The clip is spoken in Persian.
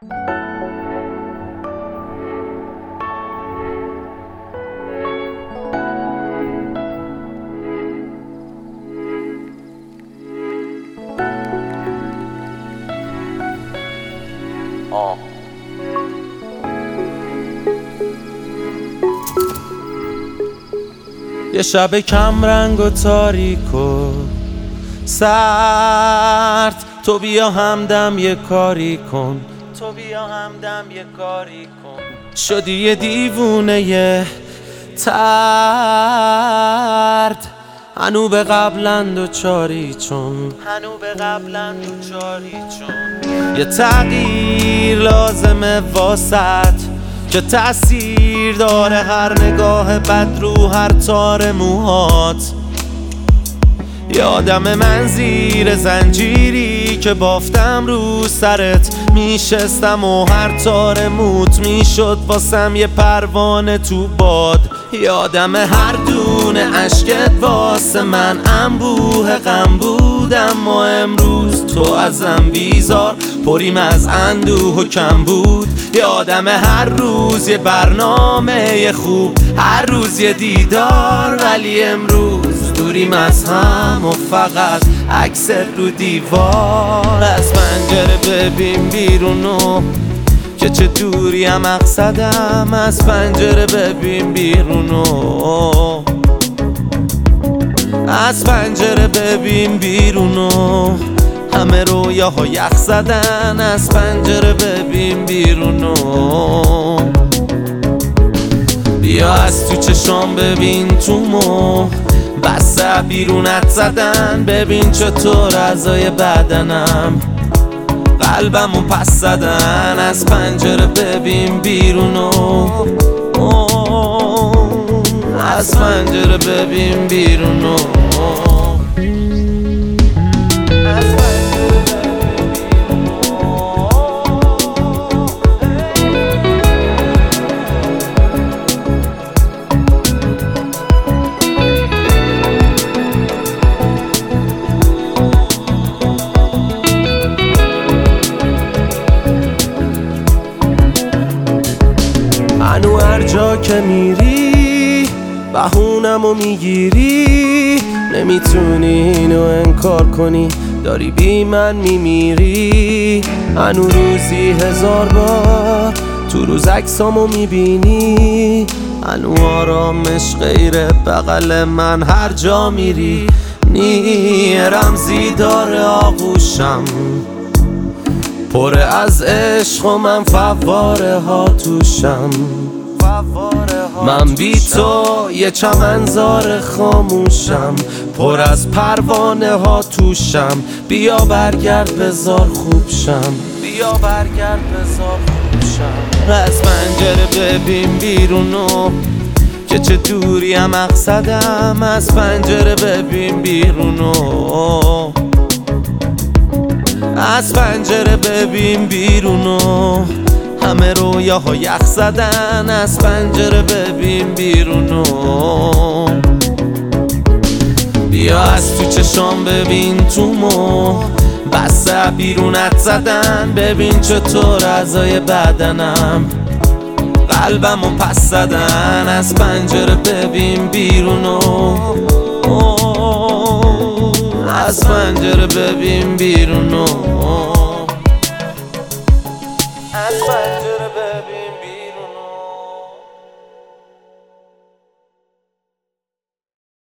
یه شب کم رنگ و تاریک و سرد، تو بیا همدم یه کاری کن، تو بیا همدم یه کاری کن. شدی یه دیوونه یه ترد، هنو به قبلند و چاری چون، هنو به قبلند و چاری چون. یه تغییر لازمه واسط که تأثیر داره هر نگاه بد رو هر تار موهات. یادم من زیر زنجیری که بافتم رو سرت میشستم و هر تار موت میشد واسم یه پروانه تو باد. یادم هر دونه عشقت واسه من انبوه غم بود، اما امروز تو ازم بیزار پریم از اندوه و کم بود. یادم هر روز یه برنامه خوب، هر روز یه دیدار، ولی امروز دوریم از هم و فقط عکست رو دیوار. از پنجره ببین بیرونو که چه دوری هم مقصدم، از پنجره ببین بیرونو، از پنجره ببین بیرونو. همه رویاها یخ زدن، از پنجره ببین بیرونو. بیا از تو چشام ببین تو مو، بسته بیرونت زدن. ببین چطور اعضای بدنم قلبمو پس زدن، از پنجره ببین بیرونو، از پنجره ببین بیرونو. هنو هر جا که میری بهونمو میگیری، نمیتونی اینو انکار کنی، داری بی من میمیری. هنو روزی 1000 بار تو روز عکسامو میبینی، هنو آرامش غیر بغل من هر جا میری. رمزی داره آغوشم پر از عشق و من فواره ها توشم. من بی تو یه چمنزار خاموشم پر از پروانه ها توشم. بیا برگرد بذار خوب شم، بیا برگرد بذار خوب شم. از پنجره ببین بیرونو که چه دوری هم مقصدم، از پنجره ببین بیرونو، از پنجره ببین بیرونو. همه رویاها یخ زدن، از پنجره ببین بیرونو. بیا از تو چشام ببین تو مو، بسته بیرونت زدن. ببین چطور اعضای بدنم قلبمو پس زدن، از پنجره ببین بیرونو، از پنجره ببین بیرونو، از پنجره ببین بیرونو.